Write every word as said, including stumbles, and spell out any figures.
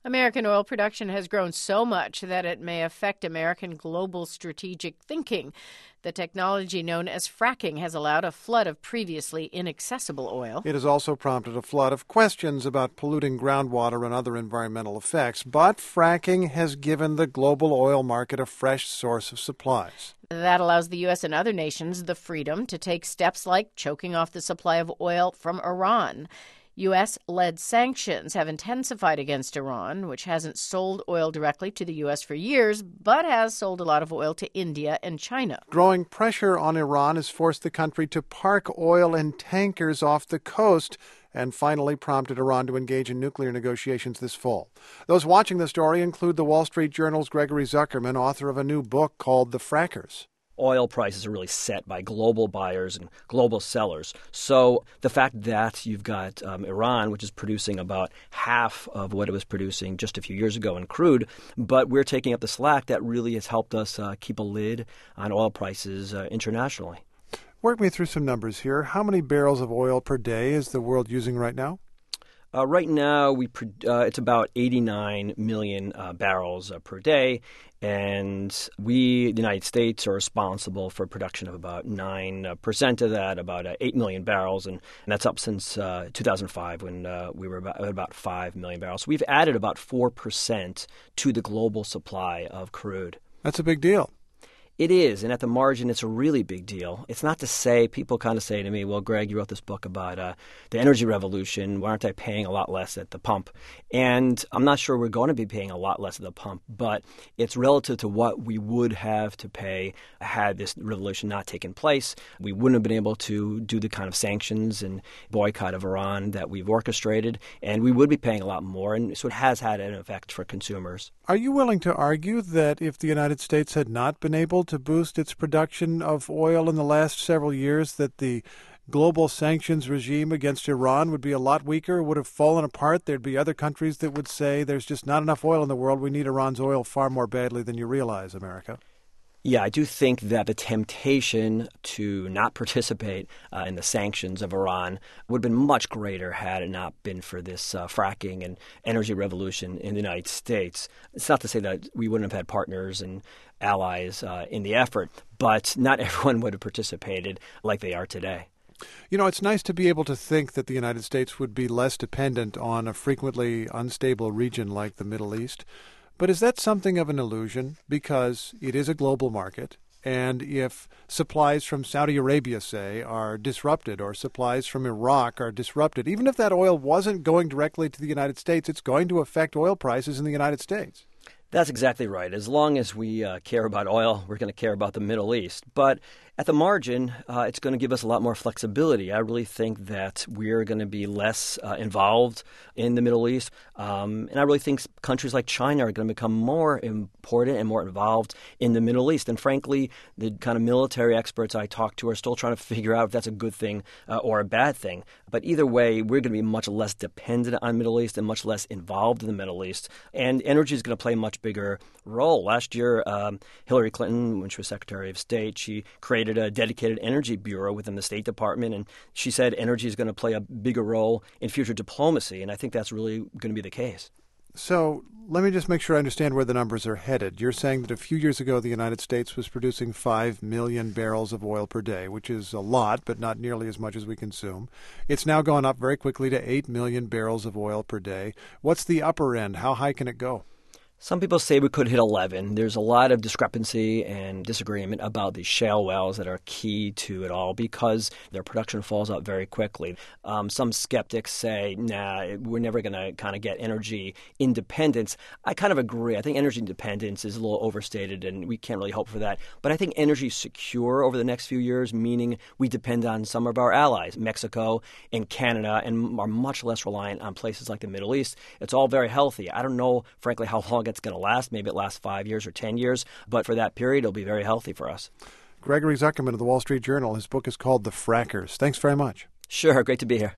American oil production has grown so much that it may affect American global strategic thinking. The technology known as fracking has allowed a flood of previously inaccessible oil. It has also prompted a flood of questions about polluting groundwater and other environmental effects. But fracking has given the global oil market a fresh source of supplies. That allows the U S and other nations the freedom to take steps like choking off the supply of oil from Iran. U S-led sanctions have intensified against Iran, which hasn't sold oil directly to the U S for years, but has sold a lot of oil to India and China. Growing pressure on Iran has forced the country to park oil in tankers off the coast and finally prompted Iran to engage in nuclear negotiations this fall. Those watching the story include the Wall Street Journal's Gregory Zuckerman, author of a new book called The Frackers. Oil prices are really set by global buyers and global sellers. So the fact that you've got um, Iran, which is producing about half of what it was producing just a few years ago in crude, but we're taking up the slack, that really has helped us uh, keep a lid on oil prices uh, internationally. Work me through some numbers here. How many barrels of oil per day is the world using right now? Uh, right now, we uh, it's about eighty-nine million uh, barrels uh, per day, and we, the United States, are responsible for production of about nine percent of that, about uh, eight million barrels, and, and that's up since uh, two thousand five when uh, we were about, about five million barrels. So we've added about four percent to the global supply of crude. That's a big deal. It is, and at the margin, it's a really big deal. It's not to say, people kind of say to me, well, Greg, you wrote this book about uh, the energy revolution. Why aren't I paying a lot less at the pump? And I'm not sure we're going to be paying a lot less at the pump, but it's relative to what we would have to pay had this revolution not taken place. We wouldn't have been able to do the kind of sanctions and boycott of Iran that we've orchestrated, and we would be paying a lot more, and so it has had an effect for consumers. Are you willing to argue that if the United States had not been able to boost its production of oil in the last several years, that the global sanctions regime against Iran would be a lot weaker, would have fallen apart? There'd be other countries that would say there's just not enough oil in the world. We need Iran's oil far more badly than you realize, America. Yeah, I do think that the temptation to not participate uh, in the sanctions of Iran would have been much greater had it not been for this uh, fracking and energy revolution in the United States. It's not to say that we wouldn't have had partners and allies uh, in the effort, but not everyone would have participated like they are today. You know, it's nice to be able to think that the United States would be less dependent on a frequently unstable region like the Middle East. But is that something of an illusion? Because it is a global market, and if supplies from Saudi Arabia, say, are disrupted, or supplies from Iraq are disrupted, even if that oil wasn't going directly to the United States, it's going to affect oil prices in the United States. That's exactly right. As long as we uh, care about oil, we're going to care about the Middle East. But at the margin, uh, it's going to give us a lot more flexibility. I really think that we're going to be less uh, involved in the Middle East. Um, and I really think countries like China are going to become more important and more involved in the Middle East. And frankly, the kind of military experts I talk to are still trying to figure out if that's a good thing uh, or a bad thing. But either way, we're going to be much less dependent on the Middle East and much less involved in the Middle East. And energy is going to play a much bigger role. Last year, um, Hillary Clinton, when she was Secretary of State, she created a dedicated energy bureau within the State Department, and she said energy is going to play a bigger role in future diplomacy, and I think that's really going to be the case. So let me just make sure I understand where the numbers are headed. You're saying that a few years ago the United States was producing five million barrels of oil per day, which is a lot, but not nearly as much as we consume. It's now gone up very quickly to eight million barrels of oil per day. What's the upper end? How high can it go? Some people say we could hit eleven. There's a lot of discrepancy and disagreement about the shale wells that are key to it all because their production falls out very quickly. Um, some skeptics say, nah, we're never going to kind of get energy independence. I kind of agree. I think energy independence is a little overstated and we can't really hope for that. But I think energy secure over the next few years, meaning we depend on some of our allies, Mexico and Canada, and are much less reliant on places like the Middle East. It's all very healthy. I don't know, frankly, how long it's going to last. Maybe it lasts five years or ten years, but for that period, it'll be very healthy for us. Gregory Zuckerman of the Wall Street Journal. His book is called The Frackers. Thanks very much. Sure. Great to be here.